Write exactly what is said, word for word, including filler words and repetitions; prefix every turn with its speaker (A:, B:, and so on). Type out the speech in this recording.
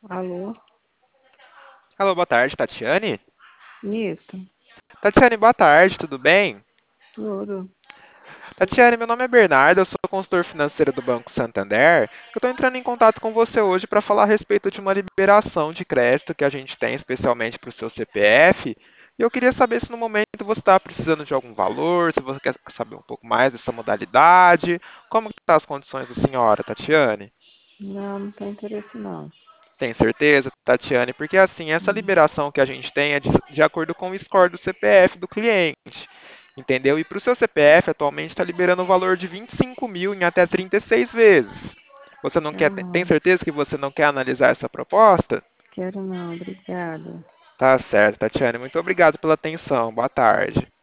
A: Alô?
B: Alô, boa tarde, Tatiane.
A: Isso,
B: Tatiane, boa tarde, tudo bem?
A: tudo.
B: Tatiane, meu nome é Bernardo, eu sou consultor financeiro do Banco Santander. Eu estou entrando em contato com você hoje para falar a respeito de uma liberação de crédito que a gente tem especialmente para o seu C P F. E eu queria saber se no momento você está precisando de algum valor, se você quer saber um pouco mais dessa modalidade. Como estão as condições da senhora, Tatiane?
A: Não, não tem interesse não.
B: Tem certeza, Tatiane? Porque assim, essa
A: Hum.
B: liberação que a gente tem é de, de acordo com o score do C P F do cliente. Entendeu? E para o seu C P F, atualmente está liberando o valor de vinte e cinco mil em até trinta e seis vezes. Você não quer, tem
A: Ah,
B: certeza que você não quer analisar essa proposta?
A: quero não, obrigada.
B: Tá certo, Tatiane. Muito obrigado pela atenção. Boa tarde.